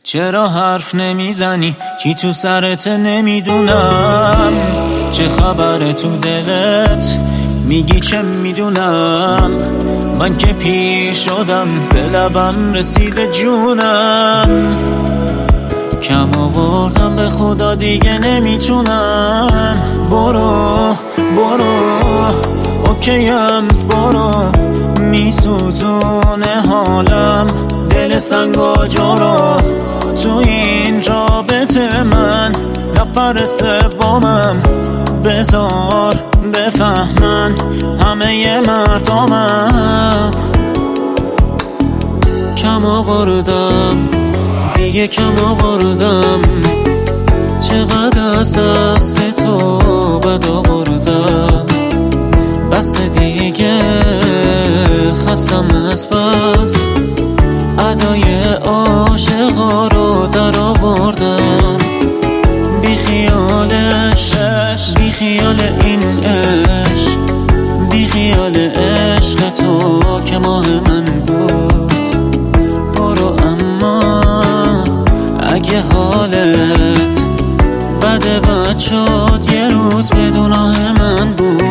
چرا حرف نمیزنی؟ چی تو سرت نمیدونم؟ چه خبره تو دلت؟ میگی چه میدونم؟ من که پیر شدم، به لبم رسیده جونم. کم آوردم به خدا دیگه نمیتونم. برو اوکیم، برو. میسوزونه حالم، دل سنگاجو رو. تو این رابطه من نفر سومم. بذار بفهمن همه مردمم. کم آوردم دیگه، کم آوردم. چقدر از دست تو بد آوردم. بس دیگه خستم از بس. ادای عاشقا رو در آوردم. بی خیالش، بی خیال این عشق، بی خیال عشق تو که ماه من بود. برو اما اگه حالت بد شد، یه روز بدون آه من بود.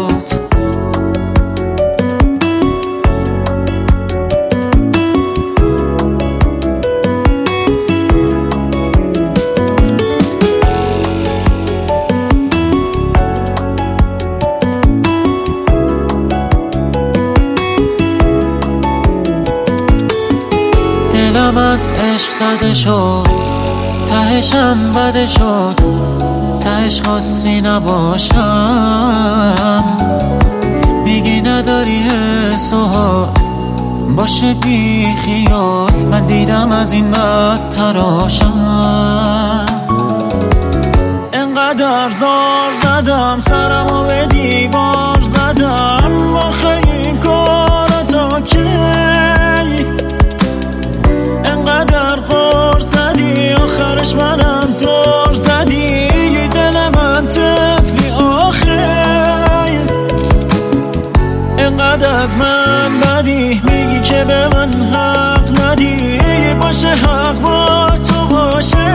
دلم از عشق زده شد، تهشم بده شد. تهش خواستی نباشم، میگی نداری حس و حال. باشه بی خیال، من دیدم از این بد تراشم. انقدر زار زدم، سرمو به دیوار زدم. آخه این کارا تا کی؟ انقدر قر زدی، آخرش منم دور زدی. دل من طفلی آخر. انقدر از من بدی، میگی که به من حق ندی. باشه حق با تو باشه.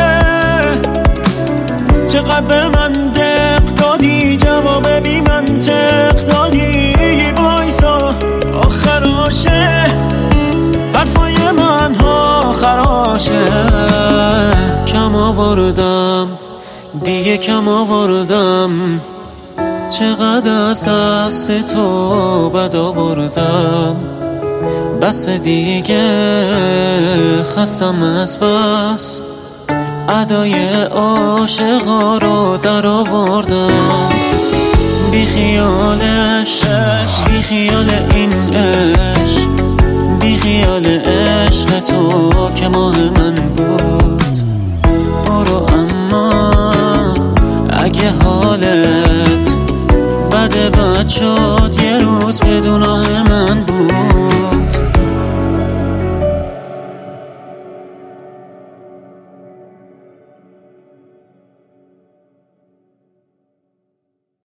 چقدر به من دق دادی، جواب بی منطق دادی. وایسا آخراشه، حرفای من ها خراشه. کم آوردم دیگه، کم آوردم. چقدر از دست تو بد آوردم. بس دیگه خستم از بس. ادای عاشقا رو در آوردم. بی خیالش، بی خیال این عشق، بی خیال عشق تو که ماه من بود. برو اما اگه حالت بد شد، یه روز بدون